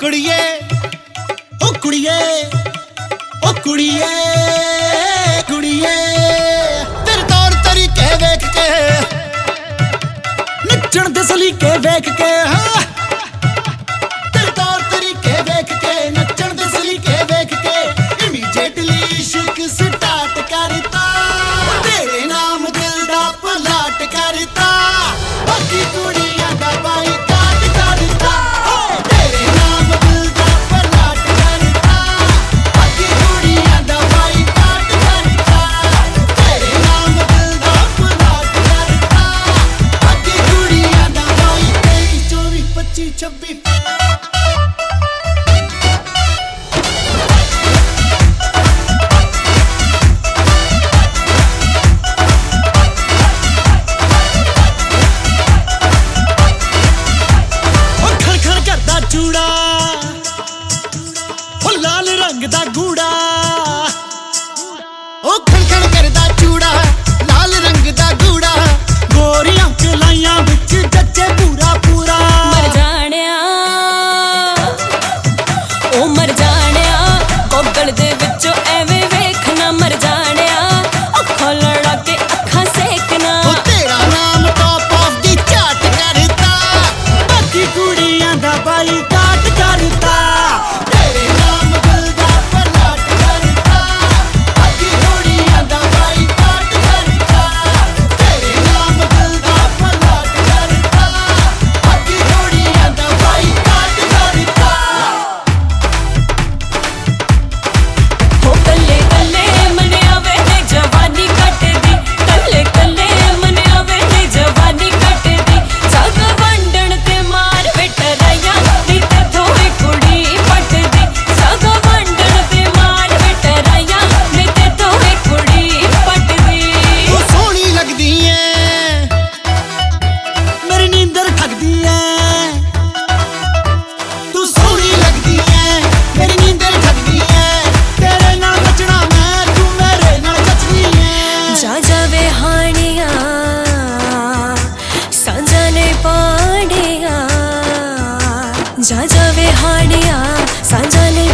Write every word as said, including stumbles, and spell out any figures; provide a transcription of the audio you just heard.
कुड़िए ओ कुड़िए ओ कुड़िए कुड़िए तेरे तौर तरीके देख के नचण दे सलीके देख के हाँ तेरे तौर तरीके देख के नचण दे सलीके देख के इमीडिएटली इश्क स्टार्ट करता तेरे नाम दिल दा पलाट करता बाकी कुड़ियां दा बाईकाट करता तेरे नाम दिल दा पलाट करता बाकी कुड़ियां दा बाईकाट करता तेरे नाम दिल दा पलाट करता बाकी कुड़ियां दा बाई तेईस चौबीस पच्चीस छब्बीस चूड़ा ओ लाल रंग दा गूड़ा ओ खणखण करदा चूड़ा लाल रंग दा गूड़ा गोरियां कलाइयां विच जच्चे पूरा पूरा मर जाणिया ओ मर जाणिया गोगल दे विचों एवें वेखना मर जाणिया अखां लड़ा के अखां सेकना ओ तेरा नाम टॉप ऑफ दी चाट करता बाकी कुड़ियां दा बाई जा जावे हानिया सांझा नहीं